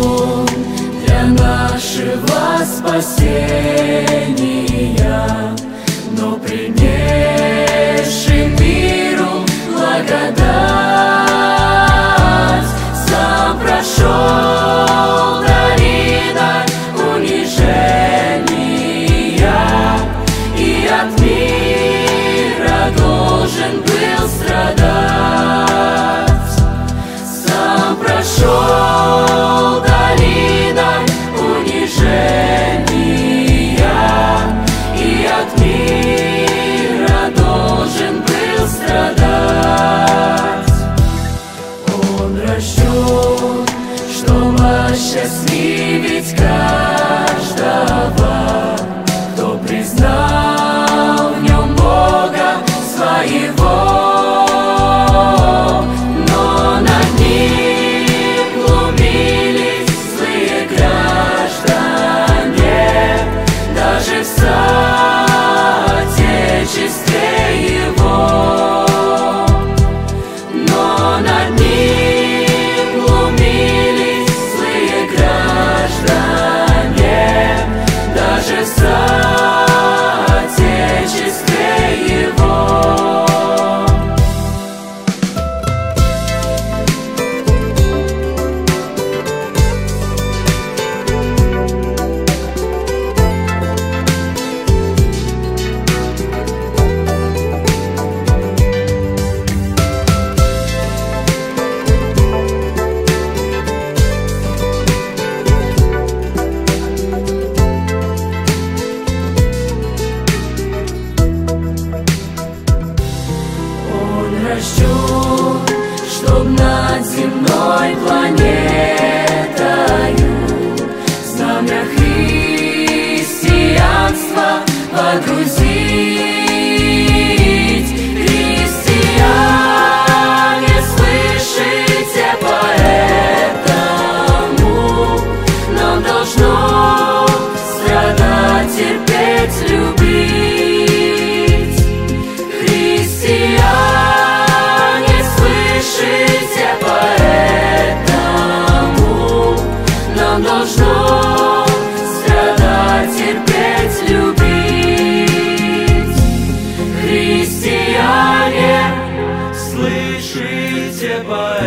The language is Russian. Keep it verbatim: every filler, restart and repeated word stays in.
для нашего спасения, но принесший миру благодать, сам прошел долиной унижения и от мира должен был страдать. Сам прошел долиной унижения и от мира должен был страдать. Он рожден, чтобы осчастливить каждого, кто признал в нем Бога своего. Но над ним глумились злые граждане, даже в соотечестве его. Но над ним глумились злые граждане, даже в соотечестве его. Рожден, чтоб над земной планетою знамя христианства водрузить. Христиане, слышите, поэтому нам должно страдать, терпеть, любить. Христиане, слышите, поэтому нам должно страдать, терпеть, любить. Христиане, слышите, поэтому